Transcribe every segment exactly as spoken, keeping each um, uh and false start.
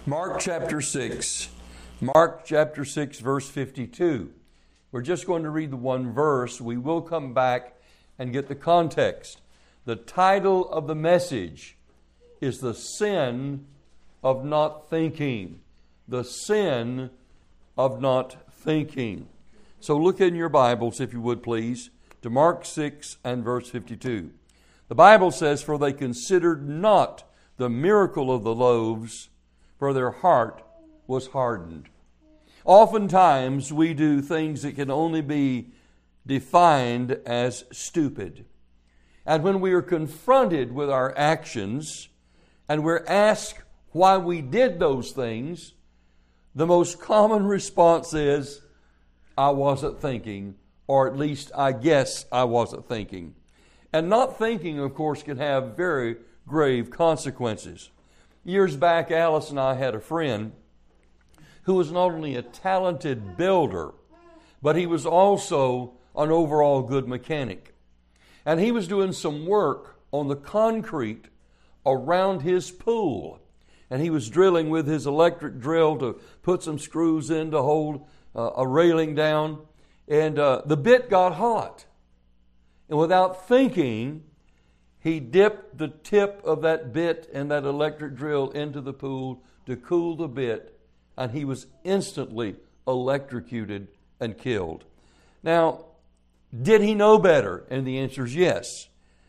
Mark chapter six. Mark chapter six, verse fifty-two. We're just going to read the one verse. We will come back and get the context. The title of the message is The Sin of Not Thinking. The Sin of Not Thinking. So look in your Bibles, if you would please, to Mark six and verse fifty-two. The Bible says, "For they considered not the miracle of the loaves, for their heart was hardened." Oftentimes we do things that can only be defined as stupid. And when we are confronted with our actions and we're asked why we did those things, the most common response is, "I wasn't thinking," or at least I guess I wasn't thinking. And not thinking, of course, can have very grave consequences. Years back, Alice and I had a friend who was not only a talented builder, but he was also an overall good mechanic. And he was doing some work on the concrete around his pool. And he was drilling with his electric drill to put some screws in to hold uh, a railing down. And uh, the bit got hot. And without thinking, he dipped the tip of that bit and that electric drill into the pool to cool the bit, and he was instantly electrocuted and killed. Now, did he know better? And the answer is yes.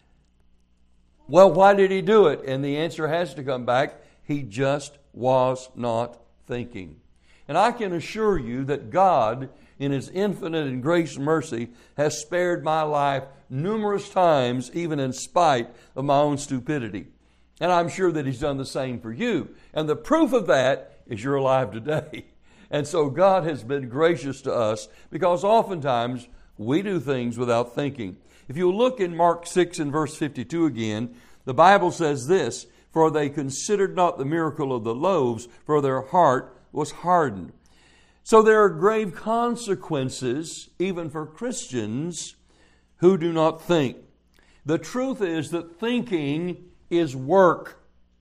Well, why did he do it? And the answer has to come back. He just was not thinking. And I can assure you that God, in His infinite and grace and mercy, has spared my life numerous times, even in spite of my own stupidity. And I'm sure that He's done the same for you. And the proof of that is you're alive today. And so God has been gracious to us because oftentimes we do things without thinking. If you look in Mark six and verse fifty-two again, the Bible says this, "For they considered not the miracle of the loaves, for their heart was hardened." So there are grave consequences, even for Christians who do not think. The truth is that thinking is work.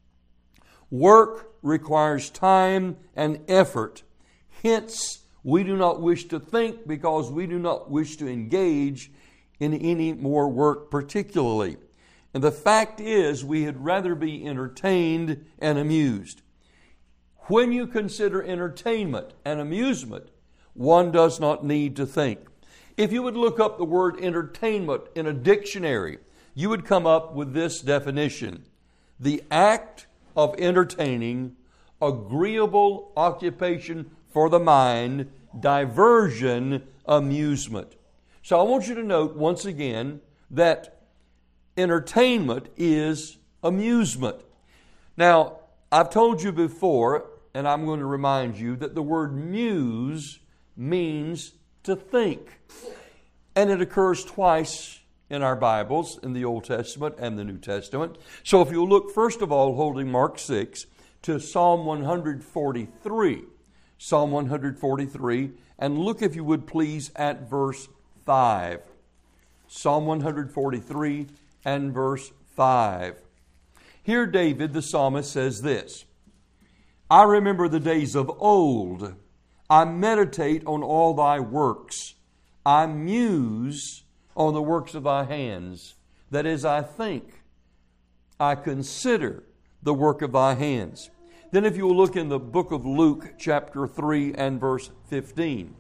Work requires time and effort. Hence, we do not wish to think because we do not wish to engage in any more work particularly. And the fact is, we had rather be entertained and amused. When you consider entertainment and amusement, one does not need to think. If you would look up the word entertainment in a dictionary, you would come up with this definition: the act of entertaining, agreeable occupation for the mind, diversion, amusement. So I want you to note once again that entertainment is amusement. Now, I've told you before, and I'm going to remind you, that the word muse means to think. And it occurs twice in our Bibles, in the Old Testament and the New Testament. So if you'll look, first of all, holding Mark six, to Psalm one forty-three. Psalm one forty-three, and look, if you would please, at verse five. Psalm one forty-three and verse five. Here David, the psalmist, says this: "I remember the days of old. I meditate on all thy works. I muse on the works of thy hands." That is, I think. I consider the work of thy hands. Then if you will look in the book of Luke, chapter three and verse fifteen.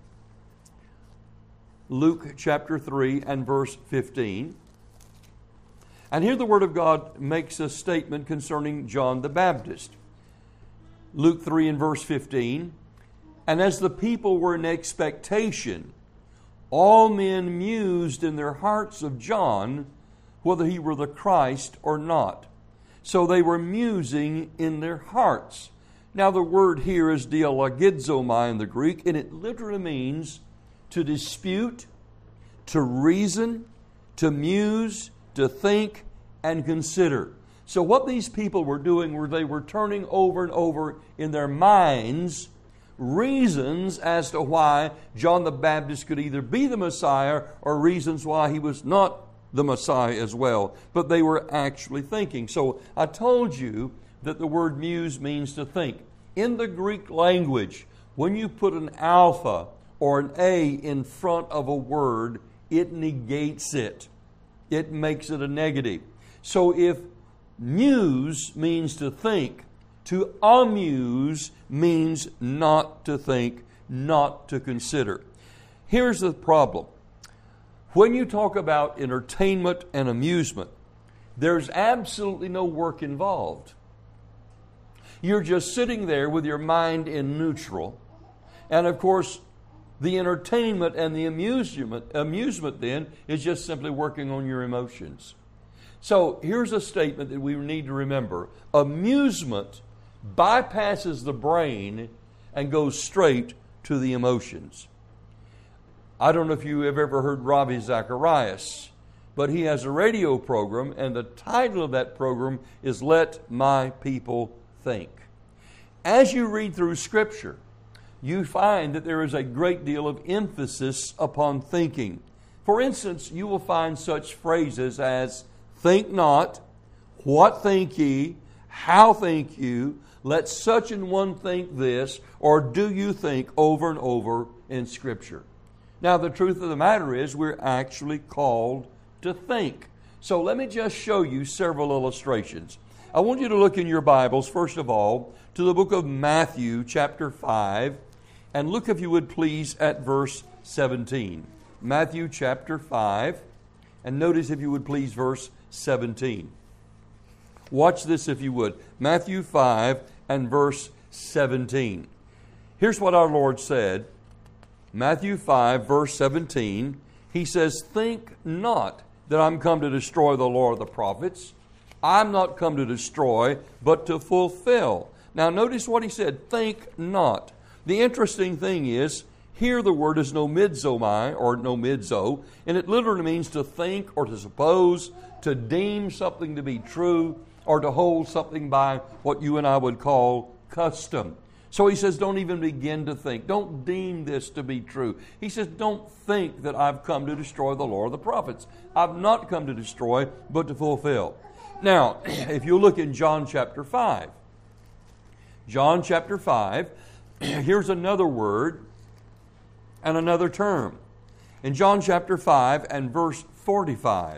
Luke chapter three and verse fifteen. And here the Word of God makes a statement concerning John the Baptist. Luke three and verse fifteen. "And as the people were in expectation, all men mused in their hearts of John, whether he were the Christ or not. So they were musing in their hearts." Now the word here is dialogizomai in the Greek, and it literally means to dispute, to reason, to muse, to think, and consider. So what these people were doing were they were turning over and over in their minds reasons as to why John the Baptist could either be the Messiah or reasons why he was not the Messiah as well. But they were actually thinking. So I told you that the word muse means to think. In the Greek language, when you put an alpha or an A in front of a word, it negates it. It makes it a negative. So if muse means to think, to amuse means not to think, not to consider. Here's the problem. When you talk about entertainment and amusement, there's absolutely no work involved. You're just sitting there with your mind in neutral. And of course, the entertainment and the amusement, amusement then is just simply working on your emotions. So here's a statement that we need to remember. Amusement bypasses the brain and goes straight to the emotions. I don't know if you have ever heard Ravi Zacharias, but he has a radio program, and the title of that program is Let My People Think. As you read through Scripture, you find that there is a great deal of emphasis upon thinking. For instance, you will find such phrases as, think not, what think ye, how think you, let such an one think this, or do you think, over and over in Scripture. Now, the truth of the matter is we're actually called to think. So let me just show you several illustrations. I want you to look in your Bibles, first of all, to the book of Matthew, chapter five, and look, if you would please, at verse seventeen. Matthew chapter five, and notice, if you would please, verse seventeen. Watch this, if you would. Matthew five and verse seventeen. Here's what our Lord said. Matthew five, verse seventeen. He says, think not that I'm come to destroy the law of the prophets. I'm not come to destroy, but to fulfill. Now notice what he said, think not. The interesting thing is, here the word is nomizomai, or nomizo, and it literally means to think or to suppose, to deem something to be true, or to hold something by what you and I would call custom. So he says, don't even begin to think. Don't deem this to be true. He says, don't think that I've come to destroy the law of the prophets. I've not come to destroy, but to fulfill. Now, if you look in John chapter five, John chapter five, here's another word and another term. In John chapter five and verse forty-five,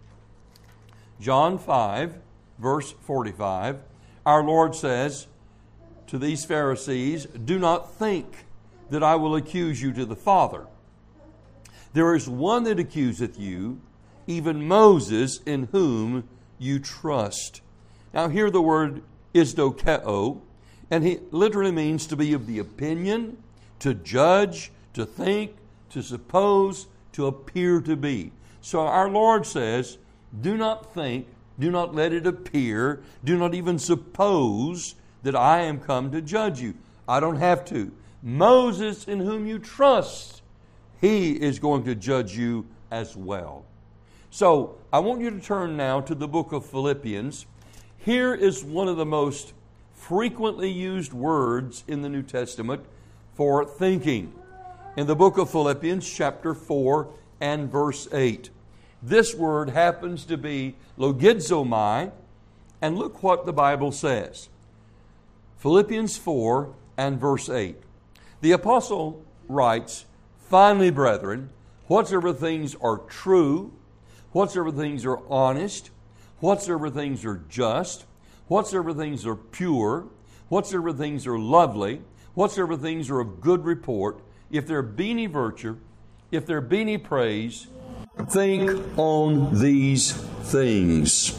John five, verse forty-five, our Lord says to these Pharisees, do not think that I will accuse you to the Father. There is one that accuseth you, even Moses, in whom you trust. Now here the word is dokeo, and it literally means to be of the opinion, to judge, to think, to suppose, to appear to be. So our Lord says, do not think, do not let it appear, do not even suppose that I am come to judge you. I don't have to. Moses, in whom you trust, he is going to judge you as well. So I want you to turn now to the book of Philippians. Here is one of the most frequently used words in the New Testament for thinking. In the book of Philippians, chapter four and verse eight. This word happens to be logizomai, and look what the Bible says. Philippians four and verse eight. The apostle writes, finally, brethren, whatsoever things are true, whatsoever things are honest, whatsoever things are just, whatsoever things are pure, whatsoever things are lovely, whatsoever things are of good report, if there be any virtue, if there be any praise, think on these things.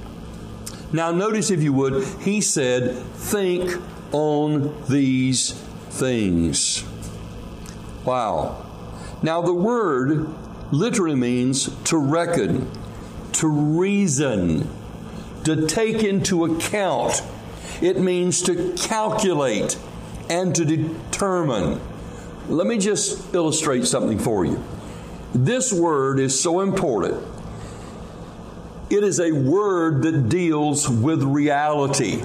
Now notice, if you would, he said, think on these things. Wow. Now the word literally means to reckon, to reason, to take into account. It means to calculate and to determine. Let me just illustrate something for you. This word is so important. It is a word that deals with reality.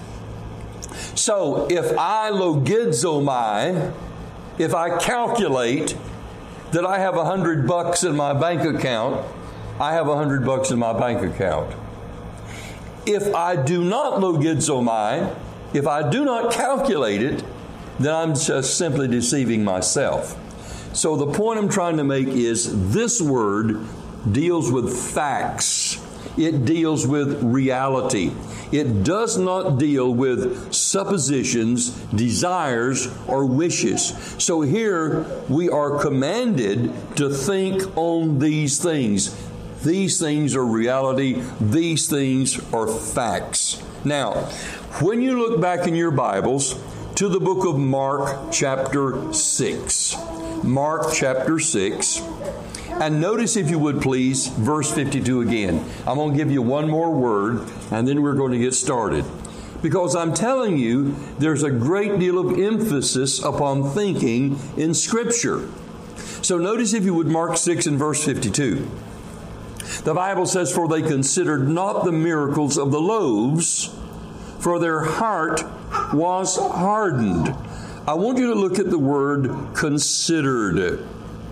So if I logizomai, if I calculate that I have a hundred bucks in my bank account, I have a hundred bucks in my bank account. If I do not logizomai, If I do not calculate it, then I'm just simply deceiving myself. So the point I'm trying to make is this word deals with facts. It deals with reality. It does not deal with suppositions, desires, or wishes. So here we are commanded to think on these things. These things are reality. These things are facts. Now, when you look back in your Bibles to the book of Mark chapter six, Mark chapter six, and notice, if you would please, verse fifty-two again. I'm going to give you one more word, and then we're going to get started. Because I'm telling you, there's a great deal of emphasis upon thinking in Scripture. So notice, if you would, Mark six and verse fifty-two. The Bible says, "For they considered not the miracles of the loaves, for their heart was hardened." I want you to look at the word considered.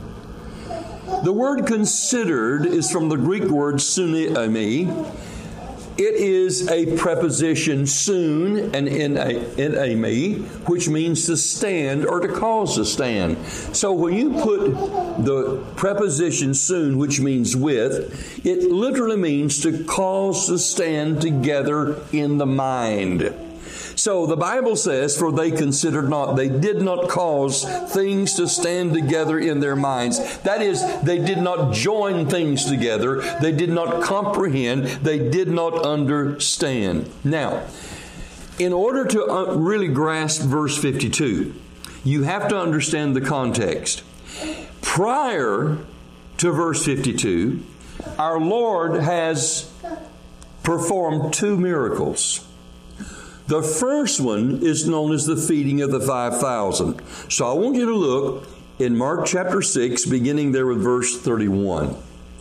The word considered is from the Greek word sunemi. It is a preposition soon and in a me, which means to stand or to cause to stand. So when you put the preposition soon, which means with, it literally means to cause to stand together in the mind. So the Bible says, "For they considered not," they did not cause things to stand together in their minds. That is, they did not join things together. They did not comprehend. They did not understand. Now, in order to uh, really grasp verse fifty-two, you have to understand the context. Prior to verse fifty-two, our Lord has performed two miracles. The first one is known as the feeding of the five thousand. So I want you to look in Mark chapter six, beginning there with verse thirty-one.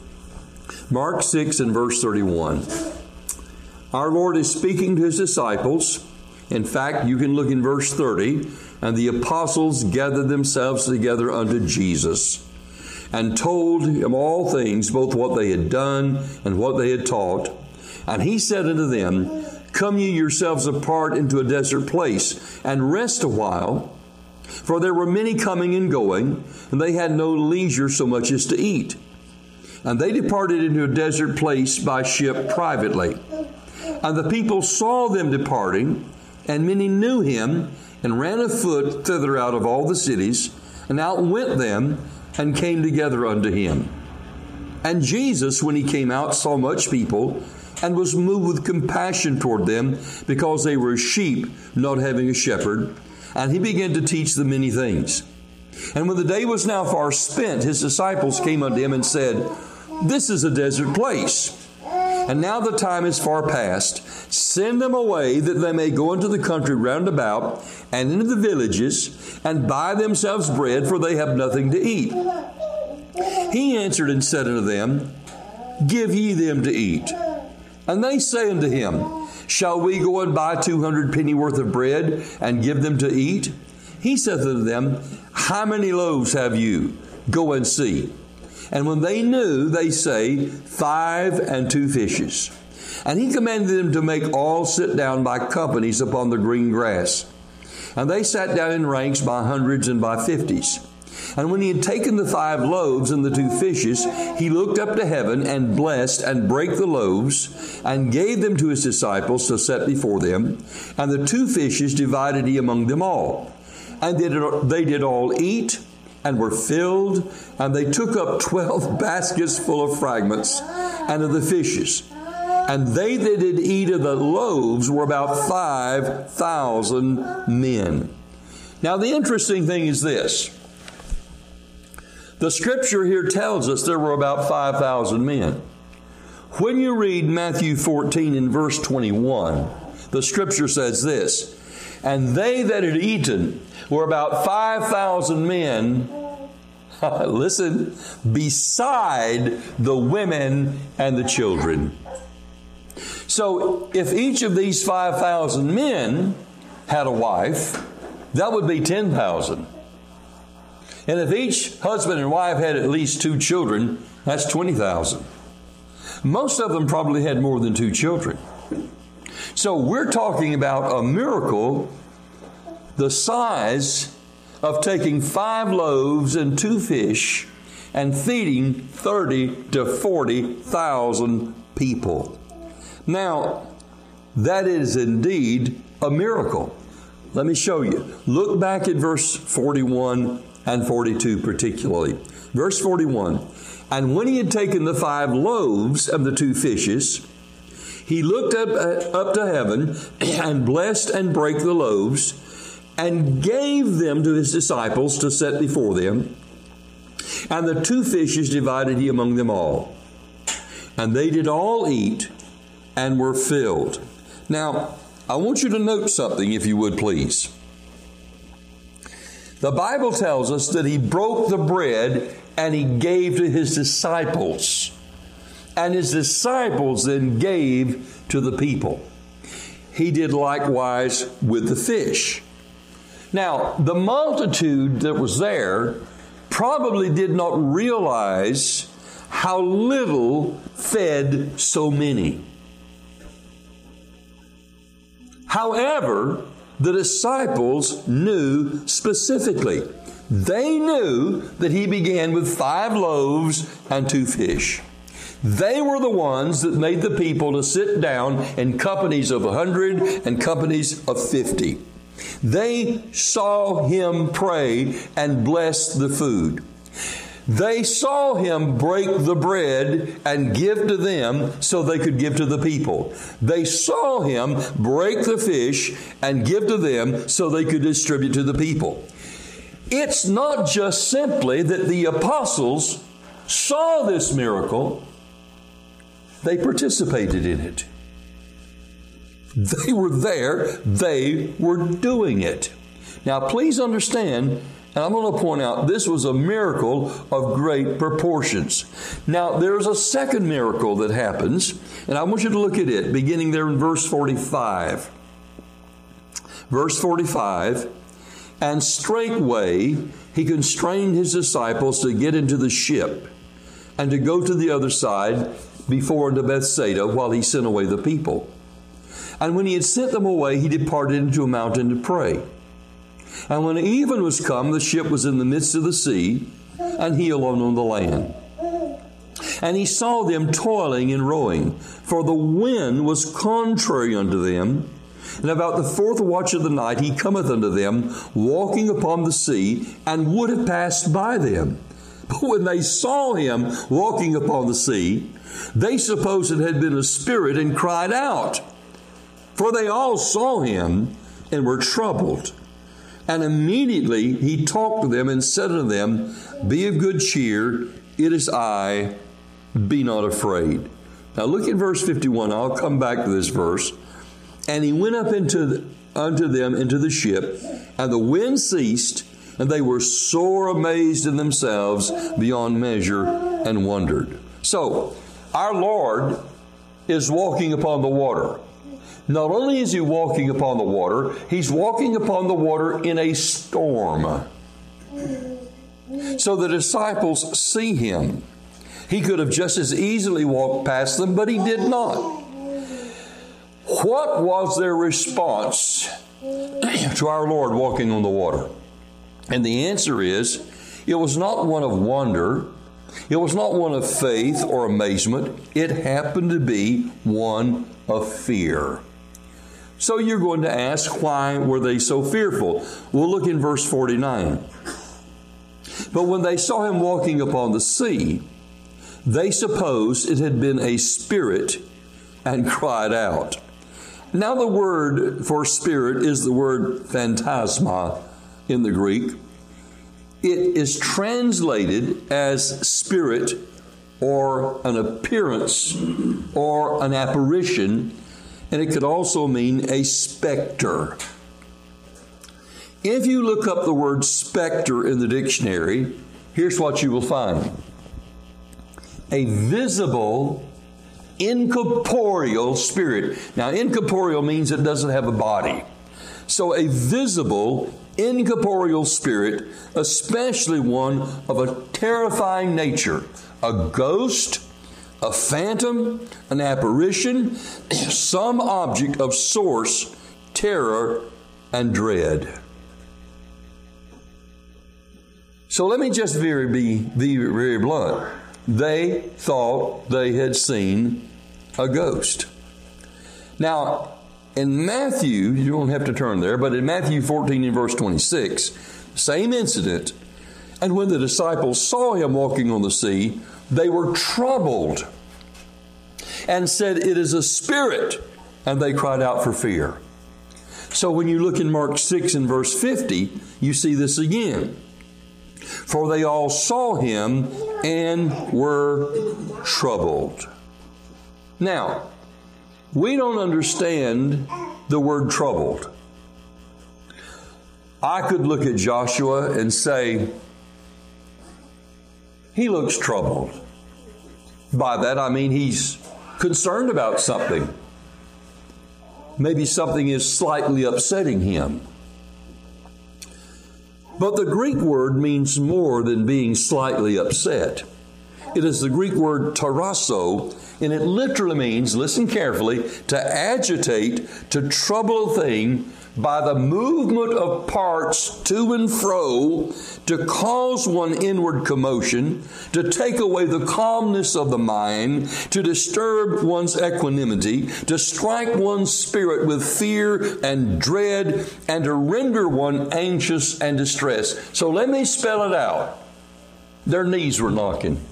Mark six and verse thirty-one. Our Lord is speaking to His disciples. In fact, you can look in verse thirty. "And the apostles gathered themselves together unto Jesus, and told Him all things, both what they had done and what they had taught. And He said unto them, Come ye yourselves apart into a desert place, and rest a while. For there were many coming and going, and they had no leisure so much as to eat. And they departed into a desert place by ship privately. And the people saw them departing, and many knew Him, and ran afoot thither out of all the cities, and outwent them, and came together unto Him. And Jesus, when He came out, saw much people, and was moved with compassion toward them, because they were sheep, not having a shepherd. And He began to teach them many things. And when the day was now far spent, His disciples came unto Him and said, This is a desert place, and now the time is far past. Send them away, that they may go into the country round about, and into the villages, and buy themselves bread, for they have nothing to eat. He answered and said unto them, Give ye them to eat. And they say unto Him, Shall we go and buy two hundred pennyworth of bread, and give them to eat? He saith unto them, How many loaves have you? Go and see. And when they knew, they say, Five and two fishes. And He commanded them to make all sit down by companies upon the green grass. And they sat down in ranks by hundreds and by fifties. And when He had taken the five loaves and the two fishes, He looked up to heaven and blessed and brake the loaves and gave them to His disciples to set before them. And the two fishes divided He among them all. And they did, they did all eat and were filled. And they took up twelve baskets full of fragments and of the fishes. And they that did eat of the loaves were about five thousand men. Now the interesting thing is this. The Scripture here tells us there were about five thousand men. When you read Matthew fourteen in verse twenty-one, the Scripture says this, And they that had eaten were about five thousand men, listen, beside the women and the children. So if each of these five thousand men had a wife, that would be ten thousand. And if each husband and wife had at least two children, that's twenty thousand. Most of them probably had more than two children. So we're talking about a miracle the size of taking five loaves and two fish and feeding thirty to forty thousand people. Now, that is indeed a miracle. Let me show you. Look back at verse forty-one and forty-two particularly. Verse forty-one, and when he had taken the five loaves and the two fishes, he looked up, uh, up to heaven and blessed and brake the loaves and gave them to his disciples to set before them. And the two fishes divided he among them all. And they did all eat and were filled. Now, I want you to note something, if you would please. The Bible tells us that he broke the bread and he gave to his disciples. And his disciples then gave to the people. He did likewise with the fish. Now, the multitude that was there probably did not realize how little fed so many. However, the disciples knew specifically. They knew that he began with five loaves and two fish. They were the ones that made the people to sit down in companies of a hundred and companies of fifty. They saw him pray and bless the food. They saw him break the bread and give to them so they could give to the people. They saw him break the fish and give to them so they could distribute to the people. It's not just simply that the apostles saw this miracle, they participated in it. They were there, they were doing it. Now please understand, and I'm going to point out, this was a miracle of great proportions. Now, there's a second miracle that happens, and I want you to look at it, beginning there in verse forty-five. Verse forty-five, and straightway he constrained his disciples to get into the ship and to go to the other side before unto Bethsaida while he sent away the people. And when he had sent them away, he departed into a mountain to pray. And when even was come, the ship was in the midst of the sea, and he alone on the land. And he saw them toiling and rowing, for the wind was contrary unto them. And about the fourth watch of the night he cometh unto them, walking upon the sea, and would have passed by them. But when they saw him walking upon the sea, they supposed it had been a spirit, and cried out. For they all saw him, and were troubled. And immediately he talked to them and said unto them, Be of good cheer, it is I, be not afraid. Now look at verse fifty-one. I'll come back to this verse. And he went up into the, unto them into the ship, and the wind ceased, and they were sore amazed in themselves beyond measure, and wondered. So, our Lord is walking upon the water. Not only is he walking upon the water, he's walking upon the water in a storm. So the disciples see him. He could have just as easily walked past them, but he did not. What was their response to our Lord walking on the water? And the answer is, it was not one of wonder. It was not one of faith or amazement. It happened to be one of fear. So you're going to ask, why were they so fearful? We'll look in verse forty-nine. But when they saw him walking upon the sea, they supposed it had been a spirit, and cried out. Now the word for spirit is the word phantasma in the Greek. It is translated as spirit, or an appearance, or an apparition, and it could also mean a specter. If you look up the word specter in the dictionary, here's what you will find. A visible, incorporeal spirit. Now, incorporeal means it doesn't have a body. So a visible, incorporeal spirit, especially one of a terrifying nature, a ghost, a phantom, an apparition, some object of source, terror, and dread. So let me just very be, be very blunt. They thought they had seen a ghost. Now, in Matthew, you don't have to turn there, but in Matthew fourteen and verse twenty-six, same incident. And when the disciples saw him walking on the sea, they were troubled and said, "It is a spirit." And they cried out for fear. So when you look in Mark six and verse fifty, you see this again. For they all saw him and were troubled. Now, we don't understand the word troubled. I could look at Joshua and say, he looks troubled. By that I mean he's concerned about something. Maybe something is slightly upsetting him. But the Greek word means more than being slightly upset. It is the Greek word tarasso, and it literally means, listen carefully, to agitate, to trouble a thing by the movement of parts to and fro, to cause one inward commotion, to take away the calmness of the mind, to disturb one's equanimity, to strike one's spirit with fear and dread, and to render one anxious and distressed. So let me spell it out. Their knees were knocking.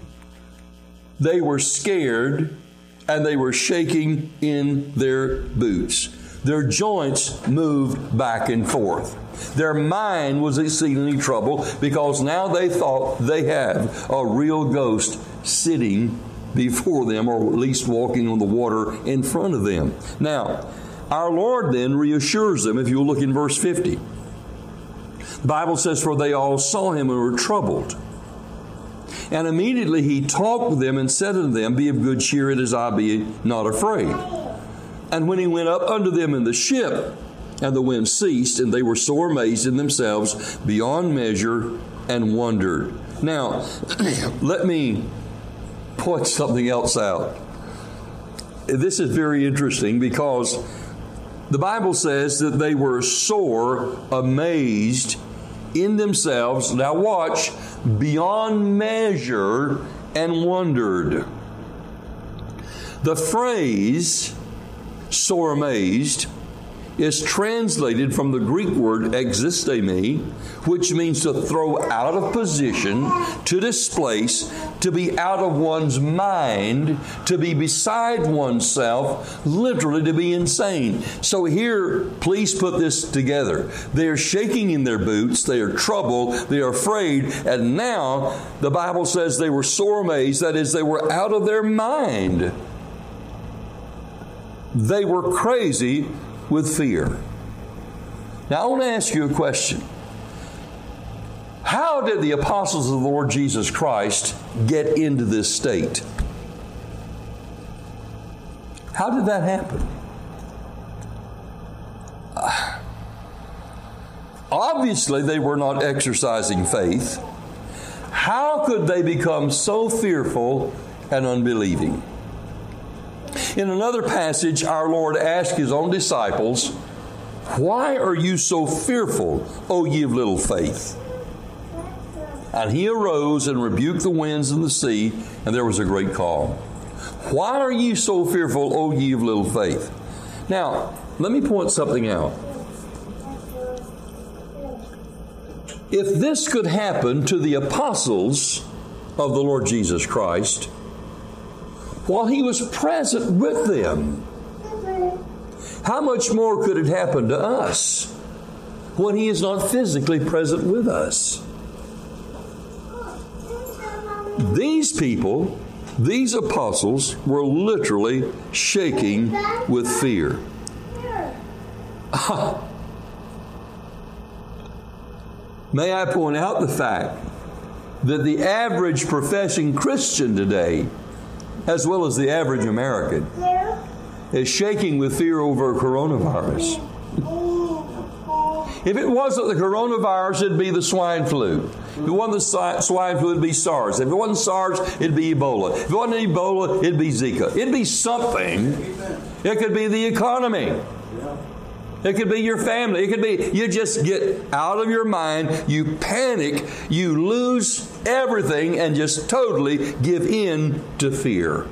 They were scared, and they were shaking in their boots. Their joints moved back and forth. Their mind was exceedingly troubled because now they thought they had a real ghost sitting before them, or at least walking on the water in front of them. Now, our Lord then reassures them, if you look in verse fifty. The Bible says, "For they all saw him and were troubled. And immediately he talked with them and said unto them, Be of good cheer, it is I, be not afraid. And when he went up unto them in the ship, and the wind ceased, and they were sore amazed in themselves beyond measure, and wondered." Now, let me point something else out. This is very interesting because the Bible says that they were sore amazed in themselves. Now watch, beyond measure, and wondered. The phrase sore amazed is translated from the Greek word existemi, which means to throw out of position, to displace, to be out of one's mind, to be beside oneself, literally to be insane. So here, please put this together. They are shaking in their boots, they are troubled, they are afraid, and now the Bible says they were sore amazed, that is, they were out of their mind. They were crazy with fear. Now I want to ask you a question. How did the apostles of the Lord Jesus Christ get into this state? How did that happen? Uh, obviously, they were not exercising faith. How could they become so fearful and unbelieving? In another passage, our Lord asked His own disciples, "Why are you so fearful, O ye of little faith?" And He arose and rebuked the winds and the sea, and there was a great calm. Why are ye so fearful, O ye of little faith? Now, let me point something out. If this could happen to the apostles of the Lord Jesus Christ, while He was present with them, how much more could it happen to us when He is not physically present with us? These people, these apostles, were literally shaking with fear. May I point out the fact that the average professing Christian today, as well as the average American, is shaking with fear over coronavirus. If it wasn't the coronavirus, it'd be the swine flu. If it wasn't the swine flu, it'd be SARS. If it wasn't SARS, it'd be Ebola. If it wasn't Ebola, it'd be Zika. It'd be something. It could be the economy. It could be your family. It could be, you just get out of your mind, you panic, you lose everything and just totally give in to fear.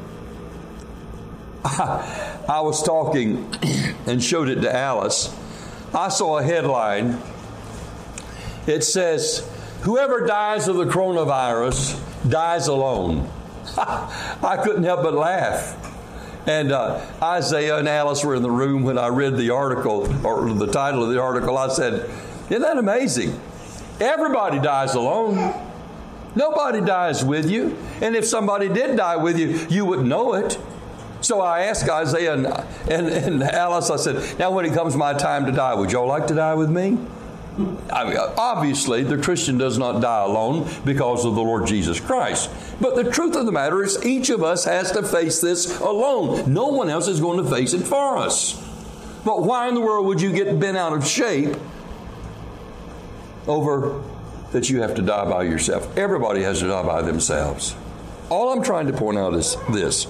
I, I was talking and showed it to Alice. I saw a headline. It says, whoever dies of the coronavirus dies alone. I couldn't help but laugh. And uh, Isaiah and Alice were in the room when I read the article, or the title of the article. I said, isn't that amazing? Everybody dies alone. Nobody dies with you. And if somebody did die with you, you wouldn't know it. So I asked Isaiah and, and, and Alice, I said, now when it comes my time to die, would y'all like to die with me? I mean, obviously, the Christian does not die alone because of the Lord Jesus Christ. But the truth of the matter is each of us has to face this alone. No one else is going to face it for us. But why in the world would you get bent out of shape over that you have to die by yourself? Everybody has to die by themselves. All I'm trying to point out is this.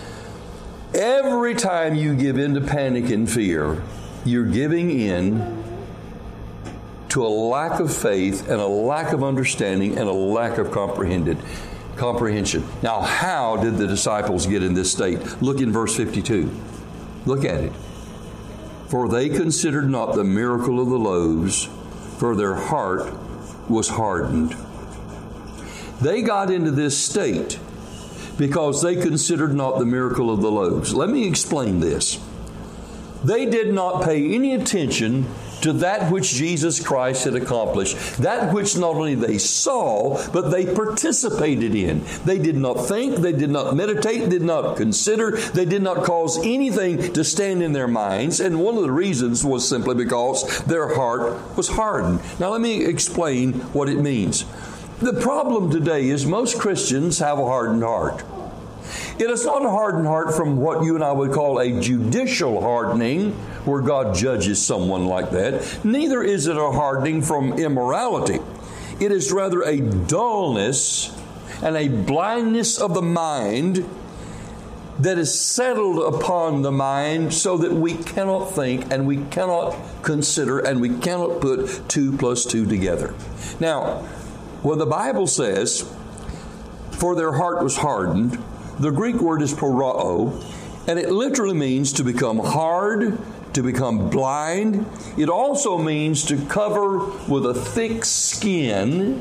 Every time you give in to panic and fear, you're giving in to a lack of faith and a lack of understanding and a lack of comprehended comprehension. Now, how did the disciples get in this state? Look in verse fifty-two. Look at it. For they considered not the miracle of the loaves, for their heart was hardened. They got into this state because they considered not the miracle of the loaves. Let me explain this. They did not pay any attention to that which Jesus Christ had accomplished, that which not only they saw, but they participated in. They did not think, they did not meditate, did not consider, they did not cause anything to stand in their minds, and one of the reasons was simply because their heart was hardened. Now let me explain what it means. The problem today is most Christians have a hardened heart. It is not a hardened heart from what you and I would call a judicial hardening, where God judges someone like that. Neither is it a hardening from immorality. It is rather a dullness and a blindness of the mind that is settled upon the mind so that we cannot think and we cannot consider and we cannot put two plus two together. Now, when the Bible says, for their heart was hardened, the Greek word is porao, and it literally means to become hard, to become blind. It also means to cover with a thick skin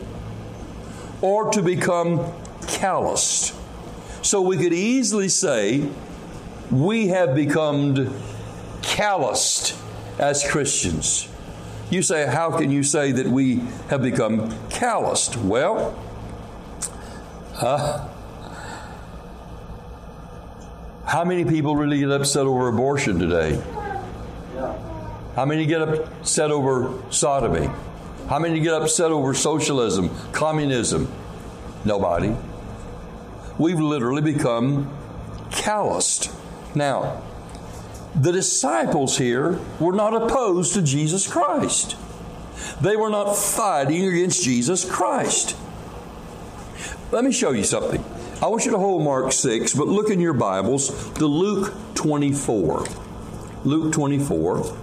or to become calloused. So we could easily say we have become calloused as Christians. You say, how can you say that we have become calloused? Well, uh, how many people really get upset over abortion today? How many get upset over sodomy? How many get upset over socialism, communism? Nobody. We've literally become calloused. Now, the disciples here were not opposed to Jesus Christ. They were not fighting against Jesus Christ. Let me show you something. I want you to hold Mark six, but look in your Bibles to Luke twenty-four. Luke twenty-four.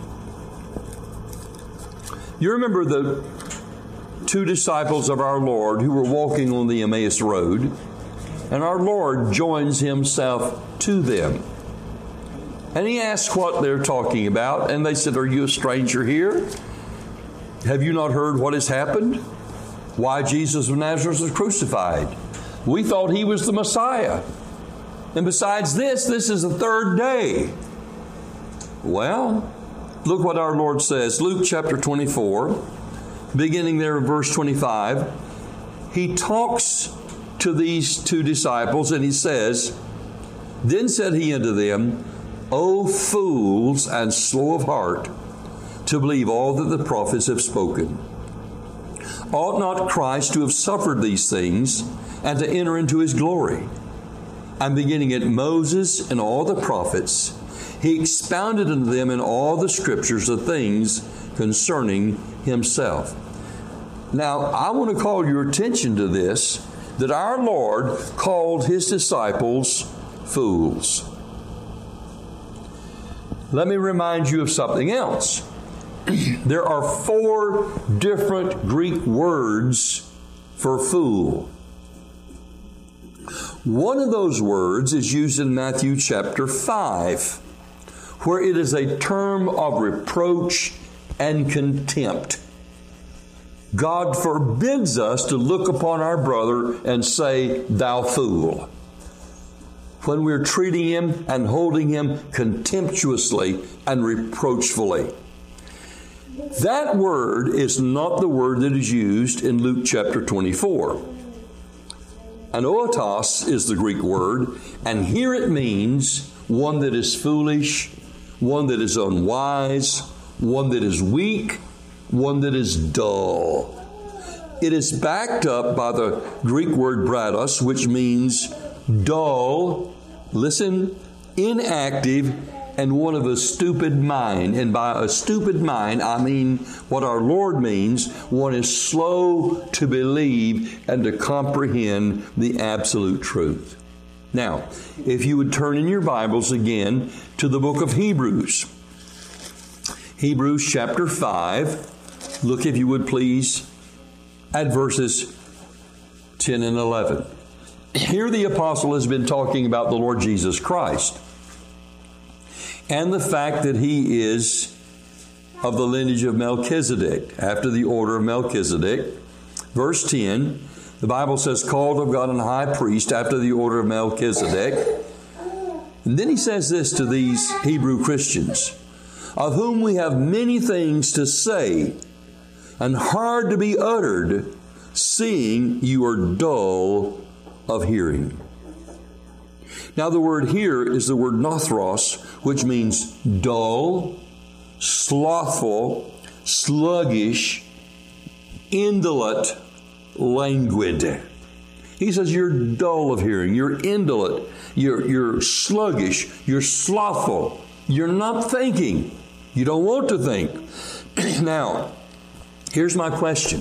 You remember the two disciples of our Lord who were walking on the Emmaus Road, and our Lord joins Himself to them. And He asks what they're talking about, and they said, are you a stranger here? Have you not heard what has happened? Why Jesus of Nazareth was crucified? We thought He was the Messiah. And besides this, this is the third day. Well, look what our Lord says. Luke chapter twenty-four, beginning there in verse twenty-five. He talks to these two disciples and He says, then said He unto them, O fools and slow of heart, to believe all that the prophets have spoken. Ought not Christ to have suffered these things and to enter into His glory? And beginning at Moses and all the prophets, He expounded unto them in all the Scriptures the things concerning himself. Now, I want to call your attention to this, that our Lord called his disciples fools. Let me remind you of something else. There are four different Greek words for fool. One of those words is used in Matthew chapter five, where it is a term of reproach and contempt. God forbids us to look upon our brother and say, "Thou fool," when we're treating him and holding him contemptuously and reproachfully. That word is not the word that is used in Luke chapter twenty-four. Anoetos is the Greek word, and here it means one that is foolish, one that is unwise, one that is weak, one that is dull. It is backed up by the Greek word brados, which means dull, listen, inactive, and one of a stupid mind. And by a stupid mind, I mean what our Lord means. One is slow to believe and to comprehend the absolute truth. Now, if you would turn in your Bibles again to the book of Hebrews. Hebrews chapter five. Look, if you would please, at verses ten and eleven. Here the apostle has been talking about the Lord Jesus Christ and the fact that he is of the lineage of Melchizedek, after the order of Melchizedek. Verse ten, the Bible says, called of God and high priest after the order of Melchizedek. And then he says this to these Hebrew Christians, of whom we have many things to say and hard to be uttered, seeing you are dull of hearing. Now the word here is the word nothros, which means dull, slothful, sluggish, indolent, languid. He says you're dull of hearing, you're indolent, you're, you're sluggish, you're slothful, you're not thinking, you don't want to think. Now, here's my question.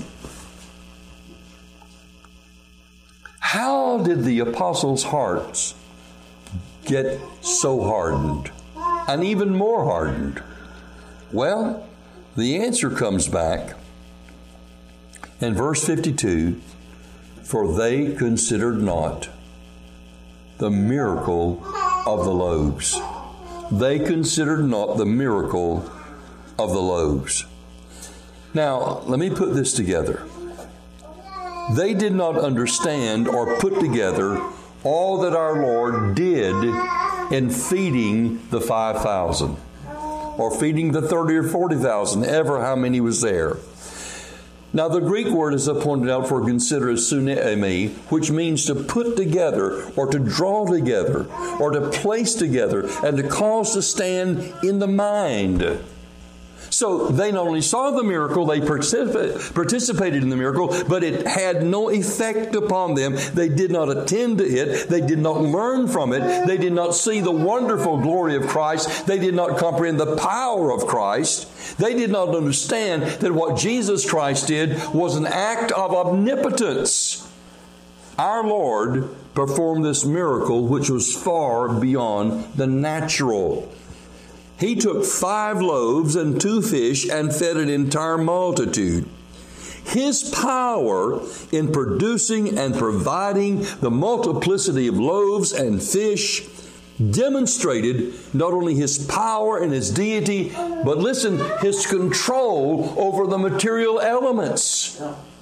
How did the apostles' hearts get so hardened and even more hardened? Well, the answer comes back in verse fifty-two, for they considered not the miracle of the loaves. They considered not the miracle of the loaves. Now, let me put this together. They did not understand or put together all that our Lord did in feeding the five thousand or feeding the thirty or forty thousand, ever how many was there. Now, the Greek word, as I pointed out, for consider is suneemi, which means to put together or to draw together or to place together and to cause to stand in the mind. So they not only saw the miracle, they particip- participated in the miracle, but it had no effect upon them. They did not attend to it. They did not learn from it. They did not see the wonderful glory of Christ. They did not comprehend the power of Christ. They did not understand that what Jesus Christ did was an act of omnipotence. Our Lord performed this miracle, which was far beyond the natural. He took five loaves and two fish and fed an entire multitude. His power in producing and providing the multiplicity of loaves and fish demonstrated not only His power and His deity, but listen, His control over the material elements.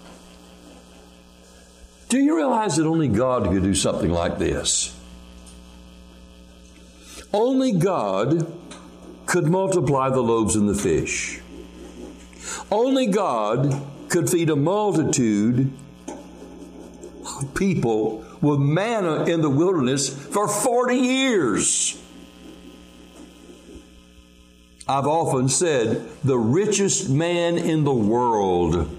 Do you realize that only God could do something like this? Only God could multiply the loaves and the fish. Only God could feed a multitude of people with manna in the wilderness for forty years. I've often said the richest man in the world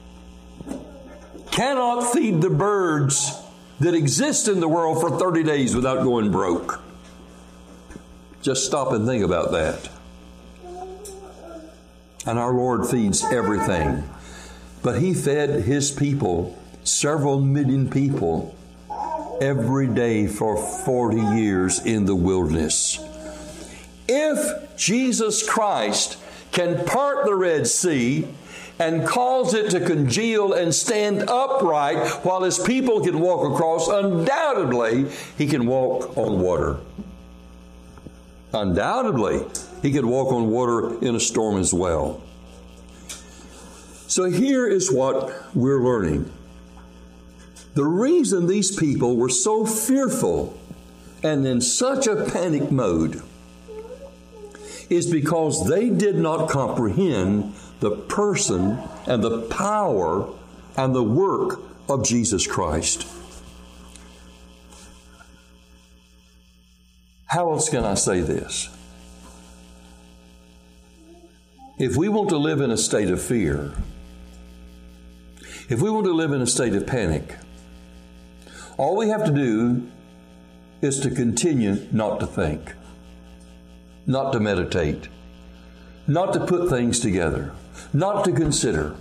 cannot feed the birds that exist in the world for thirty days without going broke. Just stop and think about that. And our Lord feeds everything. But He fed His people, several million people, every day for forty years in the wilderness. If Jesus Christ can part the Red Sea and cause it to congeal and stand upright while His people can walk across, undoubtedly He can walk on water. Undoubtedly He could walk on water in a storm as well. So here is what we're learning. The reason these people were so fearful and in such a panic mode is because they did not comprehend the person and the power and the work of Jesus Christ. How else can I say this? If we want to live in a state of fear, if we want to live in a state of panic, all we have to do is to continue not to think, not to meditate, not to put things together, not to consider.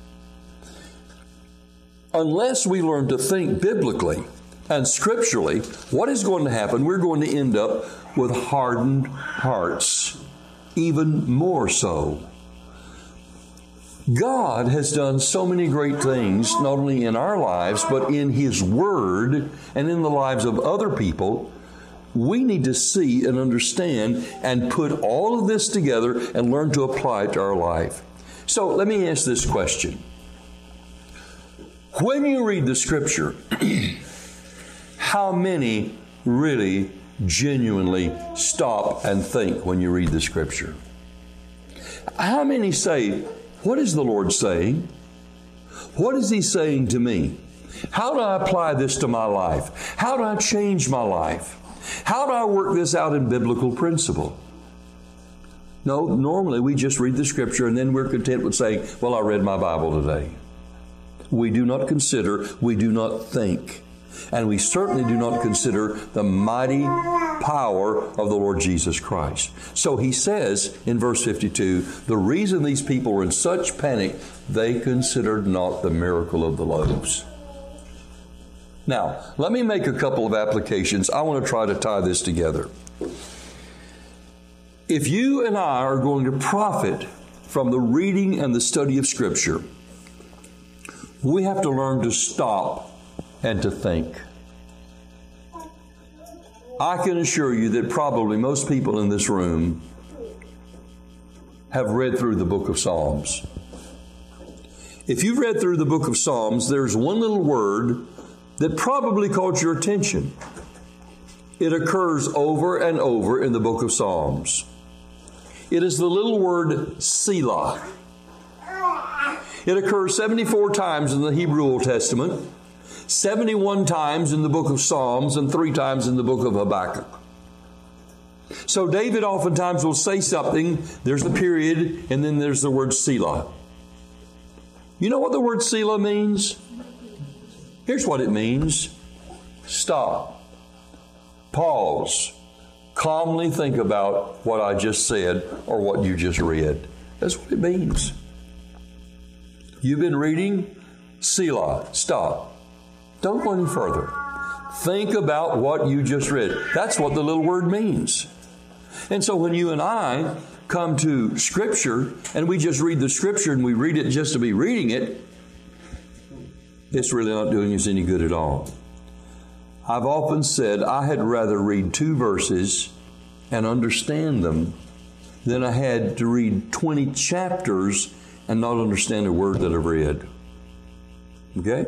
Unless we learn to think biblically and scripturally, what is going to happen? We're going to end up with hardened hearts, even more so. God has done so many great things, not only in our lives, but in His Word and in the lives of other people. We need to see and understand and put all of this together and learn to apply it to our life. So let me ask this question. When you read the Scripture, how many really genuinely stop and think when you read the Scripture? How many say, what is the Lord saying? What is He saying to me? How do I apply this to my life? How do I change my life? How do I work this out in biblical principle? No, normally we just read the Scripture and then we're content with saying, well, I read my Bible today. We do not consider, we do not think. And we certainly do not consider the mighty power of the Lord Jesus Christ. So He says in verse fifty-two, the reason these people were in such panic, they considered not the miracle of the loaves. Now, let me make a couple of applications. I want to try to tie this together. If you and I are going to profit from the reading and the study of Scripture, we have to learn to stop and to think. I can assure you that probably most people in this room have read through the book of Psalms. If you've read through the book of Psalms, there's one little word that probably caught your attention. It occurs over and over in the book of Psalms. It is the little word Selah. It occurs seventy-four times in the Hebrew Old Testament, seventy-one times in the book of Psalms, and three times in the book of Habakkuk. So David oftentimes will say something, there's the period, and then there's the word Selah. You know what the word Selah means? Here's what it means. Stop. Pause. Calmly think about what I just said or what you just read. That's what it means. You've been reading Selah. Stop. Don't go any further. Think about what you just read. That's what the little word means. And so when you and I come to Scripture and we just read the Scripture and we read it just to be reading it, it's really not doing us any good at all. I've often said I had rather read two verses and understand them than I had to read twenty chapters and not understand a word that I've read. Okay?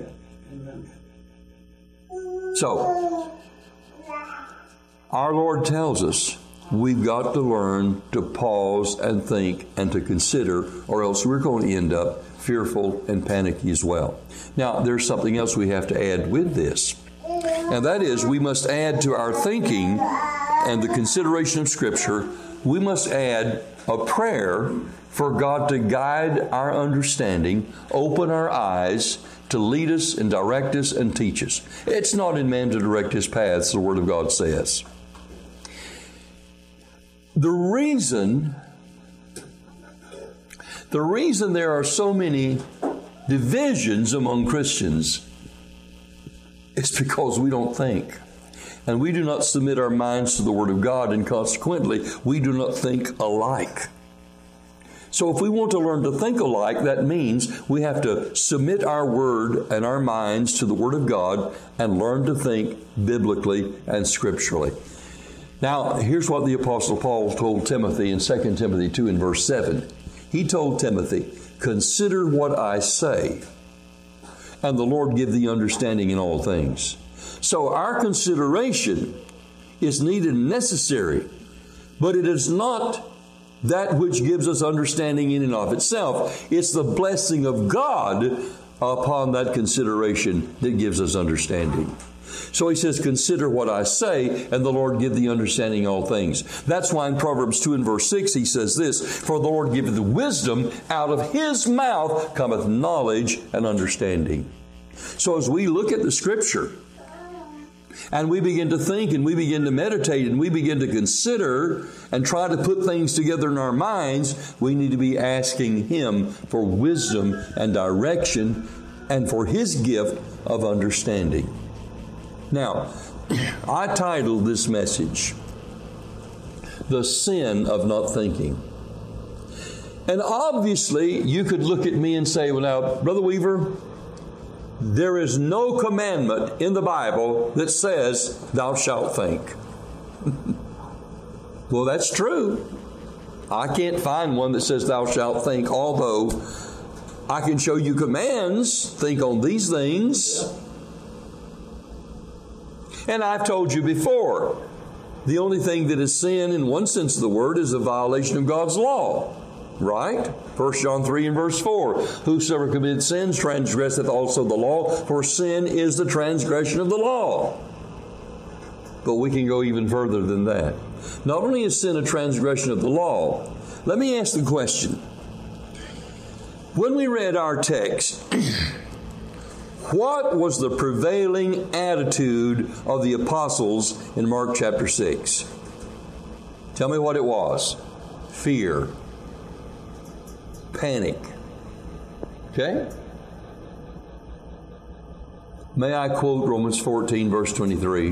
So, our Lord tells us we've got to learn to pause and think and to consider, or else we're going to end up fearful and panicky as well. Now, there's something else we have to add with this. And that is, we must add to our thinking and the consideration of Scripture, we must add a prayer for God to guide our understanding, open our eyes, to lead us and direct us and teach us. It's not in man to direct his paths, the Word of God says. The reason The reason there are so many divisions among Christians is because we don't think. And we do not submit our minds to the Word of God, and consequently, we do not think alike. So if we want to learn to think alike, that means we have to submit our word and our minds to the Word of God and learn to think biblically and scripturally. Now, here's what the Apostle Paul told Timothy in Second Timothy two and verse seven. He told Timothy, "Consider what I say, and the Lord give thee understanding in all things." So our consideration is needed and necessary, but it is not that which gives us understanding in and of itself. It's the blessing of God upon that consideration that gives us understanding. So he says, "Consider what I say, and the Lord give thee understanding in all things." That's why in Proverbs two and verse six he says this, "For the Lord giveth wisdom, out of His mouth cometh knowledge and understanding." So as we look at the Scripture, and we begin to think, and we begin to meditate, and we begin to consider and try to put things together in our minds, we need to be asking Him for wisdom and direction and for His gift of understanding. Now, I titled this message, "The Sin of Not Thinking." And obviously, you could look at me and say, "Well, now, Brother Weaver, there is no commandment in the Bible that says, 'Thou shalt think.'" Well, that's true. I can't find one that says, "Thou shalt think," although I can show you commands. Think on these things. And I've told you before, the only thing that is sin in one sense of the word is a violation of God's law. Right? First John three and verse four. "Whosoever commits sins transgresseth also the law, for sin is the transgression of the law." But we can go even further than that. Not only is sin a transgression of the law, let me ask the question. When we read our text, what was the prevailing attitude of the apostles in Mark chapter six? Tell me what it was. Fear. Panic. Okay? May I quote Romans fourteen, verse twenty-three?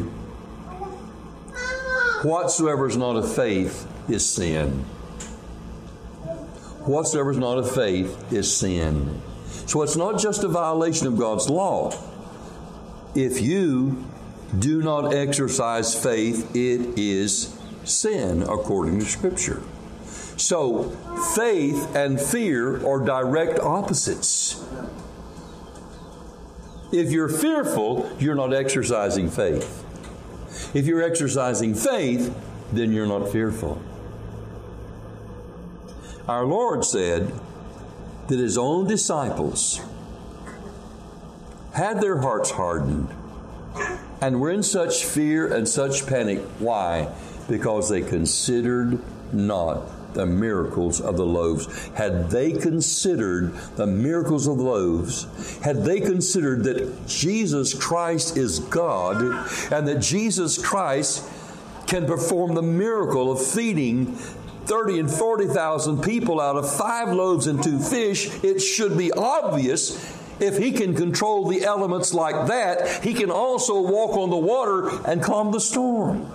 "Whatsoever is not of faith is sin." Whatsoever is not of faith is sin. So it's not just a violation of God's law. If you do not exercise faith, it is sin, according to Scripture. So, faith and fear are direct opposites. If you're fearful, you're not exercising faith. If you're exercising faith, then you're not fearful. Our Lord said that His own disciples had their hearts hardened and were in such fear and such panic. Why? Because they considered not the miracles of the loaves. Had they considered the miracles of the loaves, had they considered that Jesus Christ is God and that Jesus Christ can perform the miracle of feeding thirty and forty thousand people out of five loaves and two fish, it should be obvious, if He can control the elements like that, He can also walk on the water and calm the storm.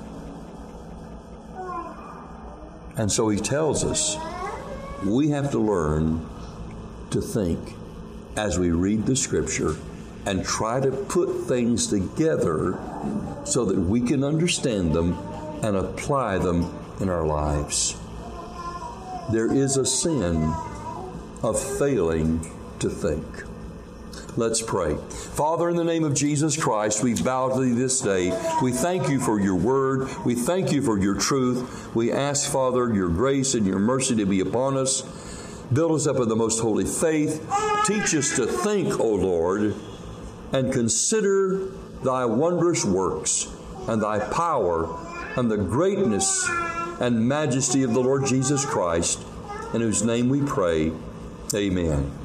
And so He tells us we have to learn to think as we read the Scripture and try to put things together so that we can understand them and apply them in our lives. There is a sin of failing to think. Let's pray. Father, in the name of Jesus Christ, we bow to Thee this day. We thank You for Your word. We thank You for Your truth. We ask, Father, Your grace and Your mercy to be upon us. Build us up in the most holy faith. Teach us to think, O Lord, and consider Thy wondrous works and Thy power and the greatness and majesty of the Lord Jesus Christ, in whose name we pray. Amen.